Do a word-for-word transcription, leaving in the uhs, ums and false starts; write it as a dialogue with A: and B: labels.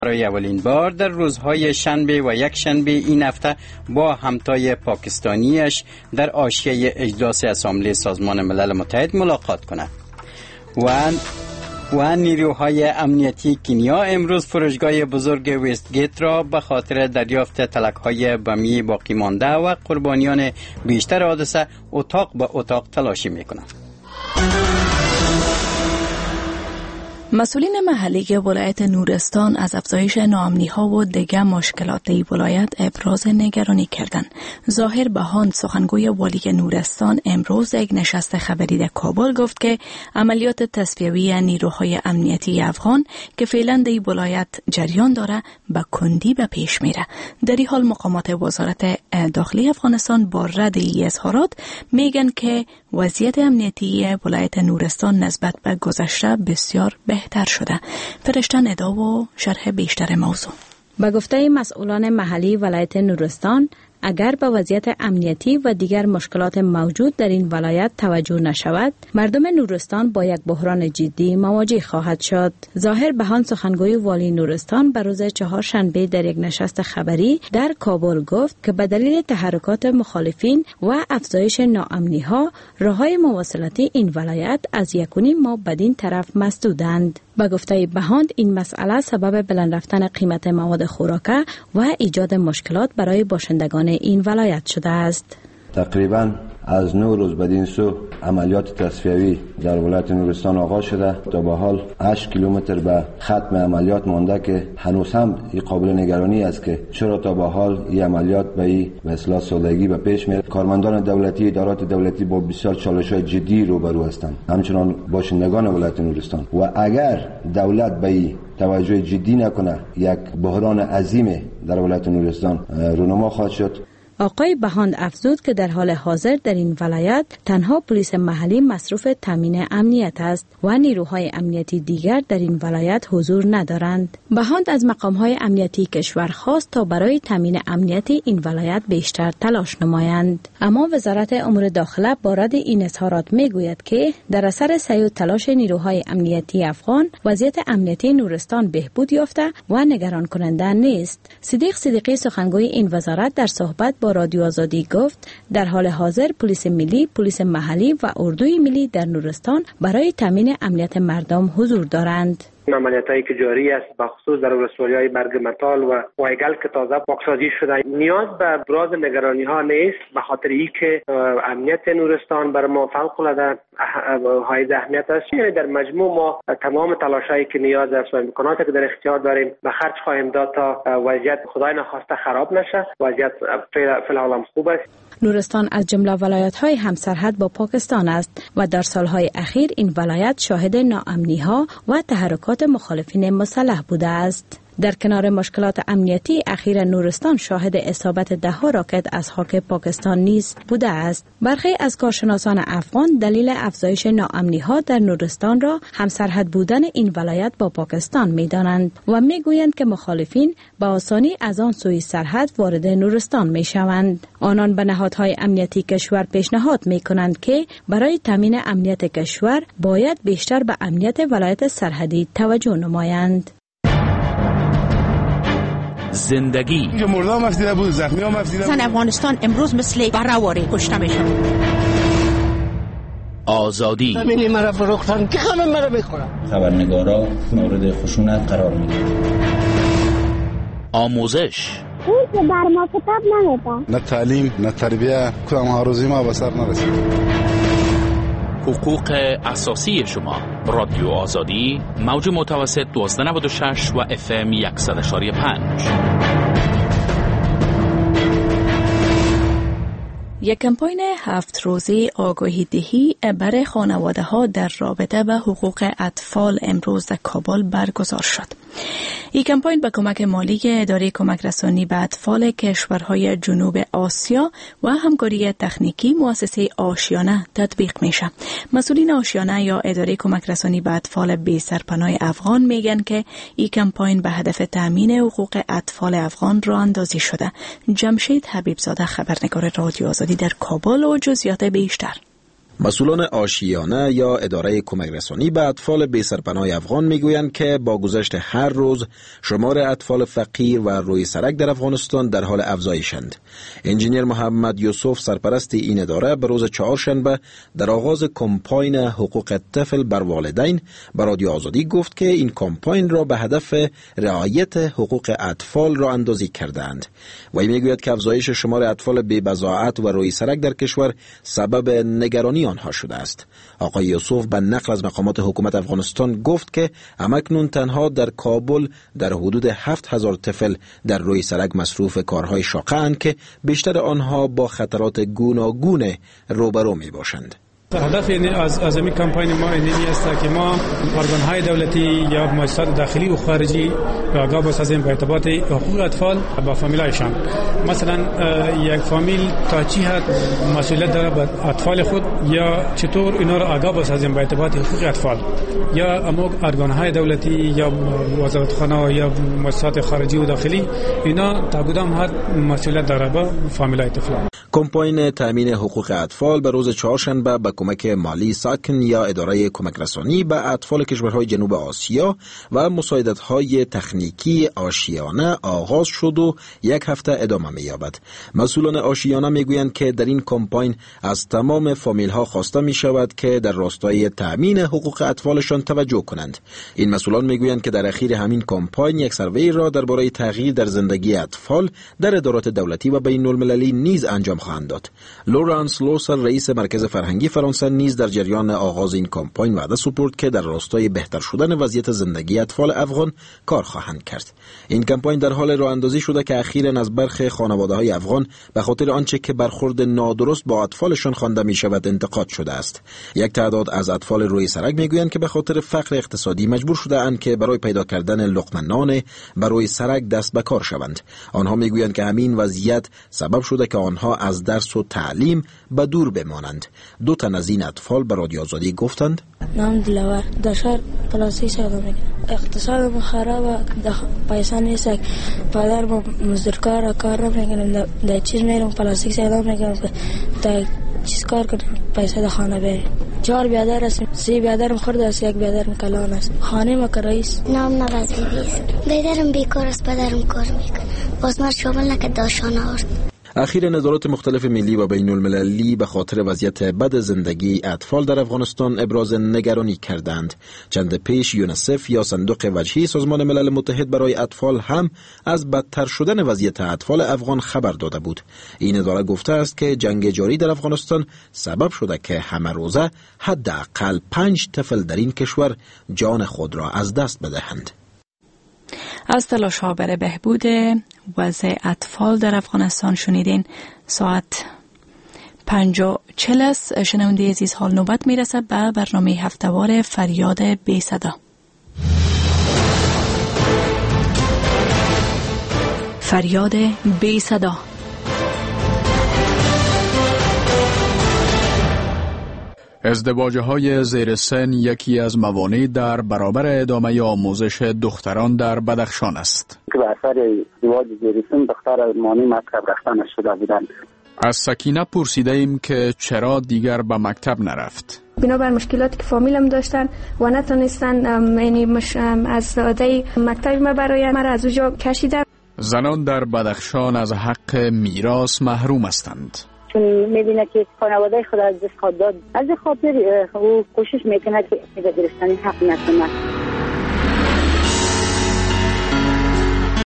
A: برای اولین بار در روزهای شنبه و یک شنبه این هفته با همتای پاکستانیش در حاشیه اجلاس اسامبله سازمان ملل متحد ملاقات کند. و و نیروهای امنیتی کنیا امروز فرودگاه بزرگ وستگیت را به خاطر دریافت تلک‌های بمی باقی مانده و قربانیان بیشتر حادثه اتاق به اتاق تلاشی می‌کنند.
B: مسئولین محلی ولایت نورستان از افزایش ناامنی‌ها و دیگر مشکلات در ولایت ابراز نگرانی کردند. ظاهر بهان سخنگوی والی نورستان امروز یک نشست خبری در کابل گفت که عملیات تصفیوی نیروهای امنیتی افغان که فعلا در ولایت جریان داره به کندی به پیش میره. در این حال مقامات وزارت داخلی افغانستان با رد این اظهارات میگن که وضعیت امنیتی ولایت نورستان نسبت به گذشته بسیار بهتر شده. فرشتن ادا و شرح بیشتر موضوع.
C: به گفته مسئولان محلی ولایت نورستان، اگر به وضعیت امنیتی و دیگر مشکلات موجود در این ولایت توجه نشود، مردم نورستان با یک بحران جدی مواجه خواهد شد. ظاهر بهان سخنگوی والی نورستان به روز چهارشنبه در یک نشست خبری در کابل گفت که به دلیل تحرکات مخالفین و افزایش ناامنی‌ها، راه‌های مواصلاتی این ولایت از یک و نیم ماه بدین طرف مسدودند. با گفته بهاند این مسئله سبب بلند رفتن قیمت مواد خوراکه و ایجاد مشکلات برای باشندگان این ولایت شده است.
D: تقریباً از نو روز بدین سو عملیات تصفیوی در ولایت نورستان آغاز شده. تا به حال هشت کیلومتر به ختم عملیات مانده که هنوز هم این قابل نگرانی است که چرا تا به حال این عملیات به این به اصطلاح سادگی به پیش میره. کارمندان دولتی، ادارات دولتی با بسیار چالش‌های جدی روبرو هستند، همچنان باشندگان ولایت نورستان. و اگر دولت به این توجه جدی نکنه، یک بحران عظیم در ولایت نورستان رونما خواهد شد.
C: آقای بهاند افزود که در حال حاضر در این ولایت تنها پلیس محلی مصروف تامین امنیت است و نیروهای امنیتی دیگر در این ولایت حضور ندارند. بهاند از مقامهای امنیتی کشور خواست تا برای تامین امنیت این ولایت بیشتر تلاش نمایند. اما وزارت امور داخله با رد این اظهارات میگوید که در اثر سعی و تلاش نیروهای امنیتی افغان، وضعیت امنیتی نورستان بهبود یافته و نگران کننده نیست. صدیق صدیقی سخنگوی این وزارت در صحبت با رادیو آزادی گفت در حال حاضر پلیس ملی، پلیس محلی و اردوی ملی در نورستان برای تامین امنیت مردم حضور دارند.
E: عملیاتایی که جاری است بخصوص در ولسوالی‌های مرگ متال و وایگل که تازه پاکسازی شده، نیاز به ابراز نگرانی ها نیست، به خاطر اینکه امنیت نورستان بر ما فوق العاده حائز اهمیت است. یعنی در مجموع ما تمام تلاشایی که نیاز است و امکاناتی که در اختیار داریم به خرج خواهیم داد تا وضعیت خدای نخواسته خراب نشه. وضعیت فی الحال خوب است.
C: نورستان از جمله ولایت‌های همسرحد با پاکستان است و در سالهای اخیر این ولایت شاهد ناامنی‌ها و تحرکات مخالفین مسلح بوده است. در کنار مشکلات امنیتی اخیر نورستان شاهد اصابت ده ها راکت از خاک پاکستان نیز بوده است. برخی از کارشناسان افغان دلیل افزایش ناامنی‌ها در نورستان را همسرحد بودن این ولایت با پاکستان می‌دانند و می‌گویند که مخالفین به آسانی از آن سوی سرحد وارد نورستان می‌شوند. آنان به نهادهای امنیتی کشور پیشنهاد می‌کنند که برای تامین امنیت کشور باید بیشتر به امنیت ولایت سرحدی توجه نمایند.
F: زندگی
G: مردم مفسیده بود، زخمی هم مفسیده بود.
H: زن افغانستان امروز مثل برهواری کشته میشن.
F: آزادی
G: همینی مرا فروختن که همه مرا بخورن.
I: خبرنگارا مورد خشونت قرار میگیرن.
F: آموزش
J: اون که بر ما کتاب نمیده.
G: نه تعلیم نه تربیه، کدام آرزوی ما به سر نرسید.
F: حقوق اساسی شما. رادیو آزادی، موج متوسط دوازده نود و شش و اف ام صد و پنج.
B: یک کمپاین هفت روزه آگاهی دهی برای خانواده ها در رابطه با حقوق اطفال امروز در کابل برگزار شد. این کمپاین با کمک مالی اداره کمک رسانی به اطفال کشورهای جنوب آسیا و همکاری تکنیکی مؤسسه آشیانه تطبیق میشه. مسئولین آشیانه یا اداره کمک رسانی به اطفال بی سرپناه افغان میگن که این کمپاین به هدف تامین حقوق اطفال افغان راه اندازی شده. جمشید حبیبزاده، خبرنگار رادیو آزادی در کابل و جزئیات بیشتر.
K: مسئولان آشیانه یا اداره کمک رسانی به اطفال بی سرپناه افغان میگویند که با گذشت هر روز شمار اطفال فقیر و روی سرک در افغانستان در حال افزایشند. انجینیر محمد یوسف سرپرست این اداره به روز چهارشنبه در آغاز کمپاین حقوق طفل بر والدین به رادیو آزادی گفت که این کمپاین را به هدف رعایت حقوق اطفال را اندازی کردند. و میگوید که افزایش شمار اطفال بی بضاعت و روی سرک در کشور سبب نگرانی آنها شده است. آقای یوسف به نقل از مقامات حکومت افغانستان گفت که همکنون تنها در کابل در حدود هفت هزار طفل در روی سرک مصروف کارهای شاقه اند که بیشتر آنها با خطرات گوناگون روبرو می باشند.
L: هدف از از این کمپین ما اینی است که ما ارگان‌های دولتی یا مؤسسات داخلی و خارجی آگاه بسازیم به ارتباط حقوق اطفال با فامیلایشان. مثلا یک فامیل تا چی حد مسئولیت داره به اطفال خود یا چطور اینا را آگاه بسازیم به ارتباط حقوق اطفال، یا اما ارگان‌های دولتی یا وزارتخانه یا مؤسسات خارجی و داخلی اینا تا کدام حد مسئولیت داره به فامیلای طفلان.
K: کمپاین تامین حقوق اطفال به روز چهارشنبه با کمک مالی ساکن یا اداره کمک رسانی به اطفال کشورهای جنوب آسیا و مساعدت‌های تکنیکی آشیانه آغاز شد و یک هفته ادامه می‌یابد. مسئولان آشیانه میگویند که در این کمپاین از تمام فامیل‌ها خواسته می‌شود که در راستای تامین حقوق اطفالشان توجه کنند. این مسئولان میگویند که در اخیر همین کمپاین یک سروی را درباره تغییر در زندگی اطفال در ادارات دولتی و بین‌المللی نیز انجام خواهند داد. لورانس لوسر رئیس مرکز فرهنگی فرانسه نیز در جریان آغاز این کمپاین وعده سپرد که در راستای بهتر شدن وضعیت زندگی اطفال افغان کار خواهند کرد. این کمپاین در حال راه اندازی شده که اخیراً از برخی خانواده‌های افغان به خاطر آنچه که برخورد نادرست با اطفالشان خوانده می‌شود انتقاد شده است. یک تعداد از اطفال روی سرک میگویند که به خاطر فقر اقتصادی مجبور شده‌اند که برای پیدا کردن لقمه نان برای سرک دست به کار شوند. آنها میگویند که همین وضعیت سبب شده که آنها از درس و تعلیم به دور بمانند. دو تن از این اطفال به رادیو آزادی گفتند:
M: نام دلور داشار پلاسی ساده میگه اقتصاد ما خرابه، پیسه نیست، پدر ما مزدورکار کار نمیکنه، در چیز میرم پلاستیک ساده میگم تا چیز کار کنم پیسه در خانه بری. چهار بیادر است، سی بیادرم خورده است، یک بیادرم کلان است. خانه ما کراییست.
J: نام نوازی است. بیادرم بیکار است، پدرم کار میکنه. باز ما شغل نکرد داشان آورد.
K: اخیراً ادارات مختلف ملی و بین المللی به خاطر وضعیت بد زندگی اطفال در افغانستان ابراز نگرانی کردند. چند پیش یونیسف یا صندوق وجهی سازمان ملل متحد برای اطفال هم از بدتر شدن وضعیت اطفال افغان خبر داده بود. این اداره گفته است که جنگ جاری در افغانستان سبب شده که همه روزه حداقل پنج طفل در این کشور جان خود را از دست بدهند.
B: از تلاش‌ها برای بهبود وضع اطفال در افغانستان شنیدین. ساعت پنج و چهل است. شنونده عزیز، حال نوبت میرسه به برنامه هفتهوار فریاد بی صدا. فریاد بی صدا.
F: ازدواج‌های زیر سن یکی از موانع در برابر ادامه آموزش دختران در بدخشان است.
N: که به اثر ازدواج زیر سن دختر مانع مکتب رفتن شده بودند.
F: از سکینه پرسیده ایم که چرا دیگر به مکتب نرفت.
O: بنابر مشکلاتی که فامیلم داشتن و نتونستن یعنی از عده مکتب ما برای مرا از اونجا کشیدن.
F: زنان در بدخشان از حق میراث محروم هستند.
P: چون میبینه که خانواده خود از دست خود داد، از خاطر او کوشش میکنه که به گرفتن حق نکنه.